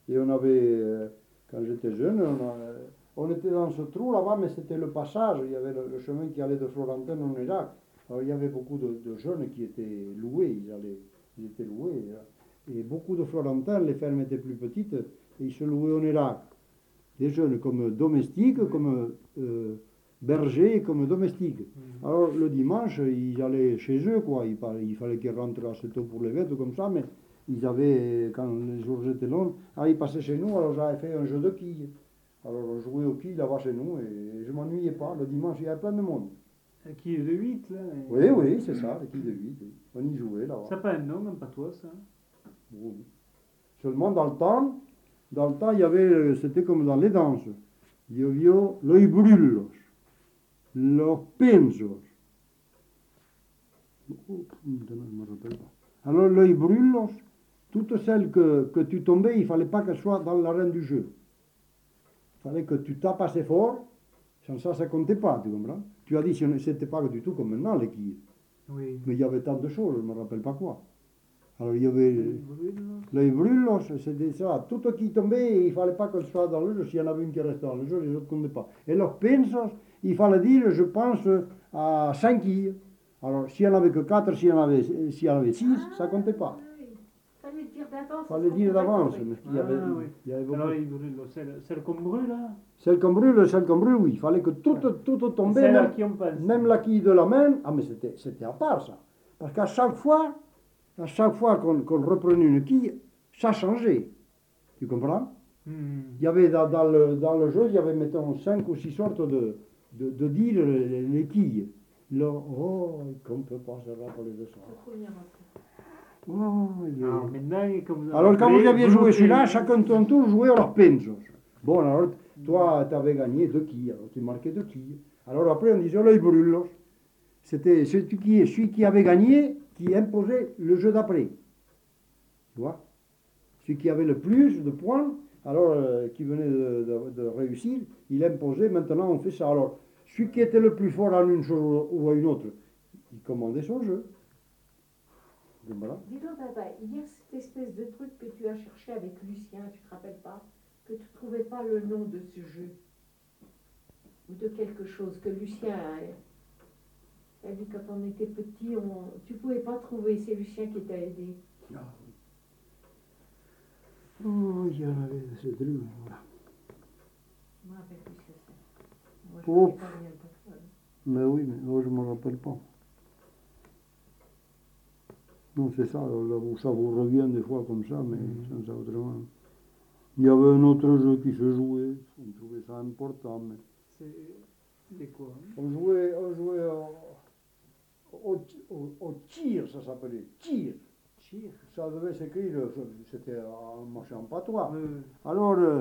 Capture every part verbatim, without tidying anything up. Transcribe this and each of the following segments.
Et on avait, euh, quand j'étais jeune, on, a- on était dans ce trou là-bas, mais c'était le passage. Il y avait le, le chemin qui allait de Florentin en Irak. Alors il y avait beaucoup de, de jeunes qui étaient loués, ils, allaient, ils étaient loués. Et beaucoup de Florentins, les fermes étaient plus petites, et ils se louaient en Irak. Des jeunes comme domestiques, Oui. comme euh, bergers, comme domestiques. Mhm. Alors le dimanche, ils allaient chez eux, quoi. Il, fallait- il fallait qu'ils rentrent assez tôt pour les bêtes, comme ça, mais ils avaient, quand les jours étaient longs, ah, ils passaient chez nous, alors j'avais fait un jeu de quilles. Alors on jouait aux quilles là-bas chez nous, et je ne m'ennuyais pas. Le dimanche, il y avait plein de monde. Qui est de huit là. Oui, oui, c'est ça, les quilles de huit. On y jouait là-bas. Ça n'a pas un nom, même pas toi, ça. Oui. Seulement dans le temps, dans le temps, il y avait, c'était comme dans les danses. Il y avait l'œil brûlos, los pensos. Oh, maintenant, je ne me rappelle pas. Alors l'œil brûlos, toutes celles que, que tu tombais, il ne fallait pas qu'elles soient dans l'arène du jeu. Il fallait que tu tapes assez fort, sans ça, ça ne comptait pas, tu comprends? Tu as dit que ce n'était pas du tout comme maintenant les quilles. Oui. Mais il y avait tant de choses, je ne me rappelle pas quoi. Alors il y avait Oui, oui, non. les brûlos, c'était ça. Tout qui tombait, il ne fallait pas qu'elle soit dans le jeu. S'il y en avait une qui restait dans le jeu, les autres ne comptaient pas. Et leurs pensos, il fallait dire, je pense, à cinq quilles. Alors s'il n'y en avait que quatre, s'il y en avait, s'il y en avait six, ça ne comptait pas. Oui. Fallait le dire d'avance. Il fallait dire d'avance. Mais il y avait, Ah, oui. il y avait beaucoup. Alors, il brûle, celle, celle qu'on brûle, là. Celle qu'on brûle, celle qu'on brûle, oui. Il fallait que tout, tout tombait, C'est là même, qui on pense. même la quille de la main. Ah, mais c'était, c'était à part ça. Parce qu'à chaque fois, à chaque fois qu'on, qu'on reprenait une quille, ça changeait. Tu comprends? Hmm. Il y avait dans, dans le, dans le jeu, il y avait, mettons, cinq ou six sortes de, de, de dire les, les quilles. Le, oh, qu'on ne peut pas se rappeler de ça. Oh, yeah. Alors, maintenant, comme vous Alors, quand appelez, vous aviez joué notez, celui-là, hein. chacun de ton tour jouait leurs pensos. Bon, alors, toi, tu avais gagné deux quilles, alors tu marquais deux quilles. Alors après, on disait l'œil brûlos. C'était celui qui, celui qui avait gagné qui imposait le jeu d'après. Tu vois? Celui qui avait le plus de points, alors euh, qui venait de, de, de réussir, il imposait, maintenant on fait ça. Alors, celui qui était le plus fort en une chose ou à une autre, il commandait son jeu. Et voilà. Dis donc, papa, il y a cette espèce de truc que tu as cherché avec Lucien, tu te rappelles pas? Que tu ne trouvais pas le nom de ce jeu. Ou de quelque chose que Lucien a, a dit quand on était petit, on, tu ne pouvais pas trouver. C'est Lucien qui t'a aidé. Oh, il y en avait, c'est drôle. Voilà. Je me rappelle plus ce que c'est. Moi, je Oh. ne sais pas rien de ça. Mais oui, mais moi je ne me rappelle pas. Non, c'est ça, là, ça vous revient des fois comme ça, mais Mhm. sans ça autrement. Il y avait un autre jeu qui se jouait, on trouvait ça important, mais C'est c'est quoi, hein? on jouait, on jouait au, au, au- au tir, ça s'appelait, tir. Chir. Ça devait s'écrire, c'était en marchant patois. Euh, Alors, euh,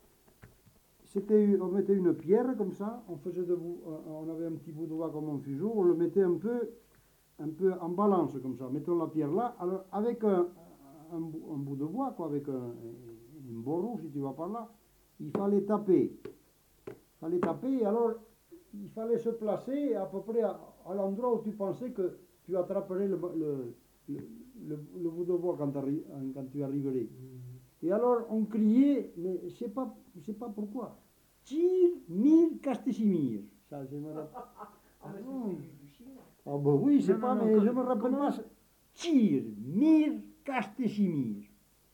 c'était, on mettait une pierre comme ça, on faisait debout, on avait un petit bout de bois comme un fuseau, on le mettait un peu, un peu en balance comme ça, mettons la pierre là, alors avec un, un, bout- un bout de bois, quoi, avec un, un bourreau, si tu vas par là, il fallait taper. Il fallait taper, et alors il fallait se placer à peu près à, à l'endroit où tu pensais que tu attraperais le, le, le, le- le bout de bois quand, arri- quand tu arriverais. Et alors on criait, mais je ne sais pas, je sais pas pourquoi. Tire, mille, castesimir. Ça, je me rappelle. Ah, mais bon. c'était du chien. Ah ben oui, je sais Non, pas, non, non, mais je co- me rappelle comment- pas. Tire, mir, castesimir.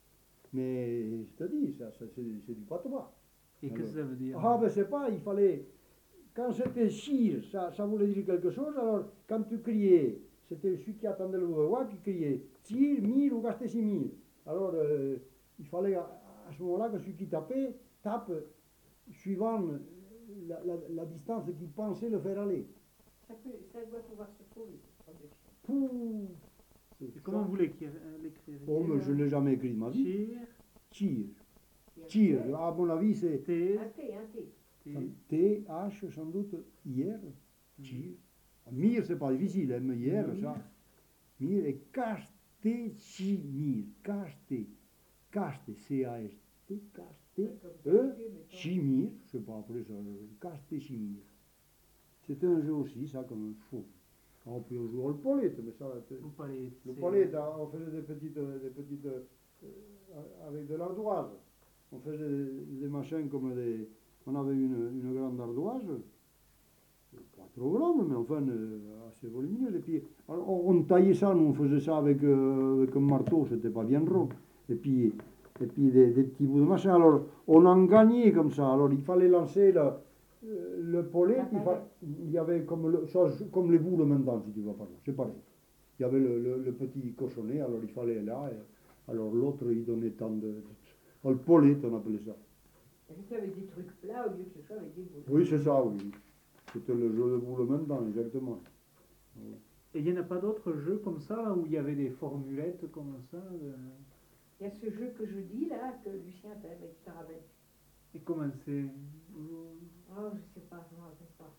Mais je te dis, ça, ça, c'est, c'est du patois. Et qu'est-ce que ça veut dire? Ah ben je sais pas, il fallait... Quand c'était chir, ça, ça voulait dire quelque chose, alors quand tu criais, c'était celui qui attendait le roi qui criait tire, mir ou castesimir. Alors euh, il fallait à, à ce moment-là que celui qui tapait, tape suivant la, la, la distance qu'il pensait le faire aller. Ça, peut, ça doit pouvoir se trouver, cette traduction. Pouh. Et comment vous l'écrivez? l'écrivez Oh, mais je ne l'ai jamais écrit de ma vie. Chir, Tire. Tire, à mon avis, c'est T, Un T, un T. T, T, H, sans doute, hier. Tire. Mir, c'est pas difficile, hein, mais hier, ça. Mir et castesimir. Caste. Caste, C A S T. Caste. E, chimir, je sais pas après ça. Castesimir. C'était un jeu aussi, ça, comme fou. On peut jouer au palette, mais ça, c'est- vous parlez. le c'est- palette, on faisait des petites, des petites, euh, avec de l'ardoise. on faisait des, des machins comme des... On avait une, une grande ardoise, pas trop grande, mais enfin euh, assez volumineuse. Et puis alors, on, on taillait ça, nous on faisait ça avec, euh, avec un marteau, c'était pas bien rond. Et puis, et puis des, des petits bouts de machin. Alors on en gagnait comme ça. Alors il fallait lancer le, euh, le pollet, il, fa- il y avait comme, le, ça, comme les boules maintenant, si tu vas par là, c'est pareil. Il y avait le, le, le petit cochonnet, alors il fallait là. Et, alors l'autre il donnait tant de. de le pollet, on appelait ça. C'était avec des trucs plats au lieu que ce soit avec des boules. Oui, c'est ça, oui. C'était le jeu de boules maintenant, exactement. Voilà. Et il n'y en a pas d'autres jeux comme ça où il y avait des formulettes comme ça euh, Il y a ce jeu que je dis là, que Lucien t'avait, tu te rappelles. Et comment c'est Oh, je sais pas, je me rappelle pas.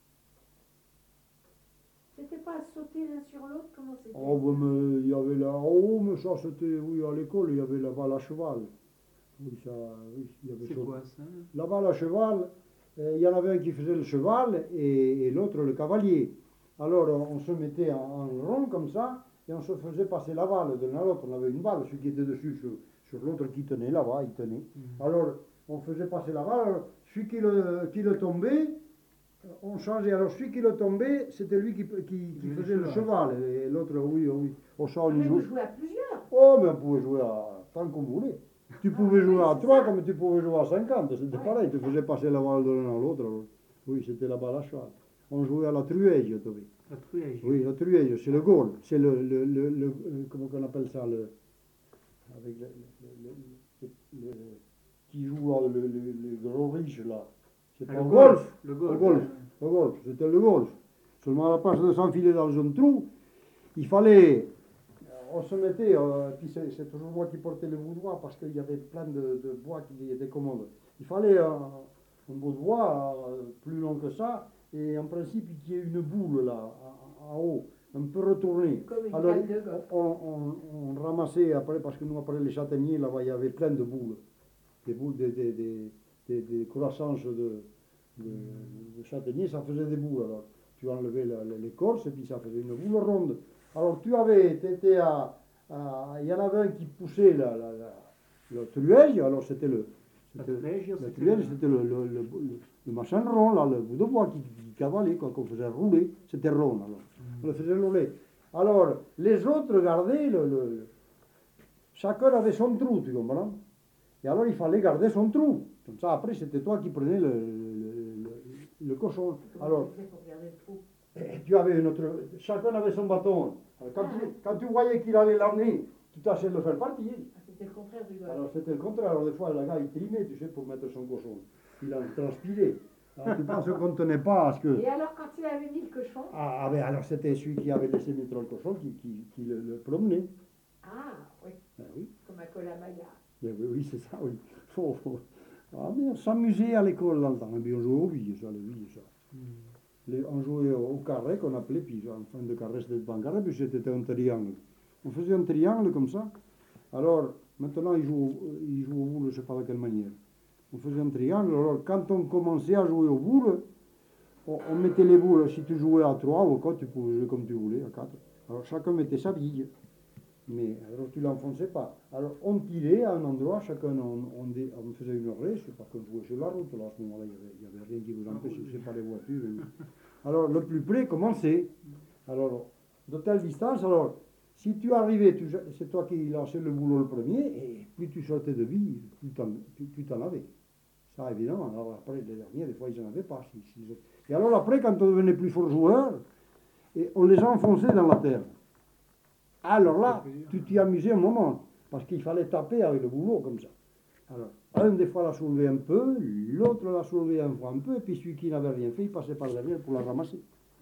C'était pas à sauter l'un sur l'autre, comment c'était? Oh, ben, mais il y avait la. Oh, mais ça, c'était. Oui, à l'école, il y avait la balle à cheval. Oui, ça. Oui, il y avait C'est ça. quoi ça? La balle à cheval, euh, il y en avait un qui faisait le cheval et, et l'autre le cavalier. Alors, on, on se mettait en, en rond comme ça et on se faisait passer la balle de l'un à l'autre. On avait une balle, celui qui était dessus sur, sur l'autre qui tenait là-bas, il tenait. Mhm. Alors, on faisait passer la balle. Alors, celui qui le, qui le tombait, on changeait. Alors, celui qui le tombait, c'était lui qui, qui, qui Le faisait le cheval. cheval. Et l'autre, oui, oui. Au ça, on Ah, y mais vous jouait. jouez à plusieurs. Oh, mais on pouvait jouer à tant qu'on voulait. Tu Ah, pouvais oui, jouer à c'est trois ça. comme tu pouvais jouer à cinquante. C'était Ouais, pareil. Tu c'est faisais passer la balle de l'un à l'autre. alors. Oui, c'était la balle à cheval. On jouait à la truège, tu vois. La truège. Oui, la truège, c'est le goal. C'est le, le, le, le- euh, comment on appelle ça, le, avec le, le, le- le- le- qui joue là, le, le, le gros riche là. C'est Ah, pas le le golf. golf. Le Le golf. golf. Le golf, c'était le golf. Seulement à la place de s'enfiler dans un trou, il fallait, on se mettait, euh, puis c'est, c'est toujours moi qui portais le bout de bois parce qu'il y avait plein de, de bois qui étaient commodes. Il fallait un, un bout de bois euh, plus long que ça, et en principe qu'il y ait une boule là, en, en haut, un peu retournée. Comme une Alors, balle de golf. on, on, on ramassait après, parce que nous, après les châtaigniers, là-bas, il y avait plein de boules. Des boules, des, des, des, des, des croissances de, de, de châtaigniers, ça faisait des boules. Alors, tu enlevais la- la- l'écorce et puis ça faisait une boule ronde. Alors, tu avais, tu étais à, à- il y en avait un qui poussait la, la, la, le truège, alors c'était le, La c'était, truège, le c'était truège, le- c'était le, le, le, le- le machin rond, là, le bout de bois qui, qui cavalait, quoi, qu'on faisait rouler, c'était rond, alors. Mhm. On le faisait rouler. Alors, les autres regardaient, le, le- le- chacun avait son trou, tu comprends? Et alors, il fallait garder son trou. Comme ça, après, c'était toi qui prenais le, le, le- le cochon. Comment Alors, tu faisais pour garder le trou? eh, tu avais une autre... Chacun avait son bâton. Alors, quand, Ah, tu, ouais. quand tu voyais qu'il allait l'amener, tu tâchais de le faire partir. Ah, c'était le contraire du golf. Alors, c'était le contraire. Alors, des fois, le gars, il trimait, tu sais, pour mettre son cochon. Il en transpirait. Alors, tu penses qu'on ne tenait pas à ce que... Et alors, quand il avait mis le cochon, Ah, ah ben alors, c'était celui qui avait laissé mettre le cochon qui, qui, qui le, le promenait. ah, oui, Ben oui. comme à Colamaya. Ben oui, oui, c'est ça, oui. Oh, oh. Ah, mais on s'amusait à l'école dans le temps. Et puis on jouait aux billes, ça, les billes, ça. Mhm. Les- on jouait au, au carré qu'on appelait, puis en fin de carré, c'était pas un carré, puis c'était un triangle. On faisait un triangle comme ça. Alors, maintenant, ils jouent, au- ils jouent au boule, je ne sais pas de quelle manière. On faisait un triangle. Alors, quand on commençait à jouer au boule, on, on mettait les boules. Si tu jouais à trois ou quoi, tu pouvais jouer comme tu voulais, à quatre. Alors, chacun mettait sa bille. Mais alors tu l'enfonçais pas. Alors on tirait à un endroit, chacun on, on, dé- on faisait une race, parce qu'on jouait sur la route, là à ce moment-là il n'y avait, il y avait rien qui vous empêchait, c'est pas les voitures. Alors le plus près commençait. Alors de telle distance, alors si tu arrivais, tu- c'est toi qui lançais le boulot le premier, et plus tu sortais de vie, plus t'en, plus, plus t'en avais. Ça évidemment, alors après les derniers, des fois ils n'en avaient pas. si- si- Et alors après, quand on devenait plus fort joueur, et on les enfonçait dans la terre. Alors là, tu t'y amusais un moment, parce qu'il fallait taper avec le boulot comme ça. Alors, un des fois l'a soulevé un peu, l'autre l'a soulevé un fois un peu, et puis celui qui n'avait rien fait, il passait par derrière pour la ramasser.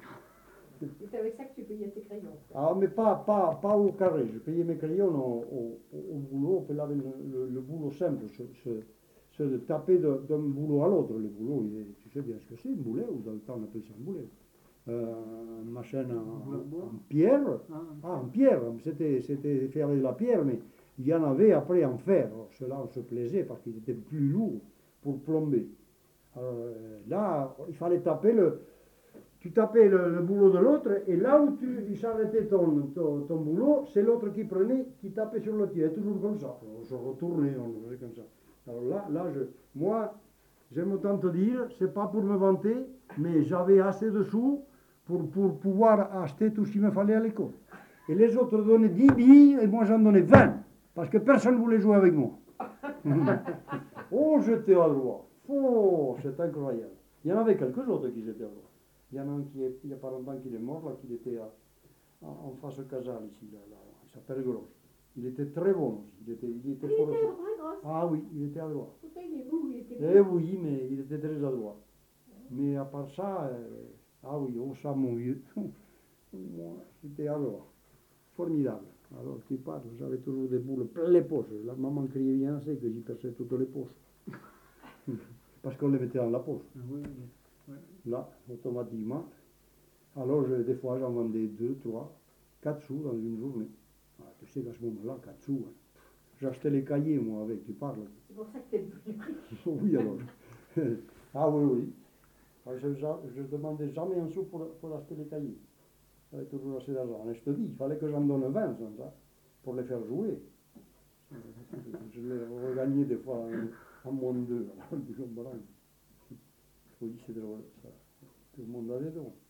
Et c'est avec ça que tu payais tes crayons. Ah, mais pas, pas, pas au carré, je payais mes crayons au, au, au boulot, on avait le, le, le boulot simple, ce, ce, ce de taper de- d'un boulot à l'autre. Le boulot, il est- tu sais bien ce que c'est, un boulet, ou dans le temps on appelle ça un boulet. Euh, un machin en, en- en pierre. Ah, Ah, en pierre, c'était, c'était fait avec de la pierre, mais il y en avait après en fer. Alors, cela, on se plaisait parce qu'il était plus lourd pour plomber. Alors, euh, là, il fallait taper le... Tu tapais le, le boulot de l'autre, et là où tu il s'arrêtait ton, ton, ton boulot, c'est l'autre qui prenait, qui tapait sur le tien, toujours comme ça. On se retournait, on le faisait comme ça. Alors là, là, là, je, moi, j'aime autant te dire, c'est pas pour me vanter, mais j'avais assez de sous pour, pour pouvoir acheter tout ce qu'il me fallait à l'école. Et les autres donnaient dix billes et moi j'en donnais vingt, parce que personne ne voulait jouer avec moi. Oh, j'étais à droit. Oh, c'est incroyable. Il y en avait quelques autres qui étaient à droit. Il y en a un qui est, il n'y a pas longtemps qu'il est mort, là, qui était à, en face de Casal, ici, là, là, il s'appelle Gros. Il était très bon aussi. Il était, il était Il fort était à fort. droite, grosse. Ah oui, il était à droite. Pourtant, il est beau, il était Eh beau. oui, mais il était très adroit. Mais à part ça, euh, ah oui, oh ça mon vieux, moi j'étais adroit. Formidable. Alors tu parles, j'avais toujours des boules plein les poches. La maman criait bien assez que j'y perçais toutes les poches. Parce qu'on les mettait dans la poche. Ah oui, oui, ouais. Là, automatiquement. Alors je, des fois j'en vendais deux, trois, quatre sous dans une journée. Ah, tu sais qu'à ce moment-là, quatre sous, hein. J'achetais les cahiers moi avec, tu parles. C'est pour ça que t'es devenu riche. Oui alors. Ah oui, oui. Je ne demandais jamais un sou pour, pour acheter les cahiers. J'avais toujours assez d'argent. Et je te dis, il fallait que j'en donne vingt sans ça, pour les faire jouer. Je les regagnais des fois en, en moins de deux. Alors, tu comprends. Oui, c'est drôle ça. Tout le monde a des dons.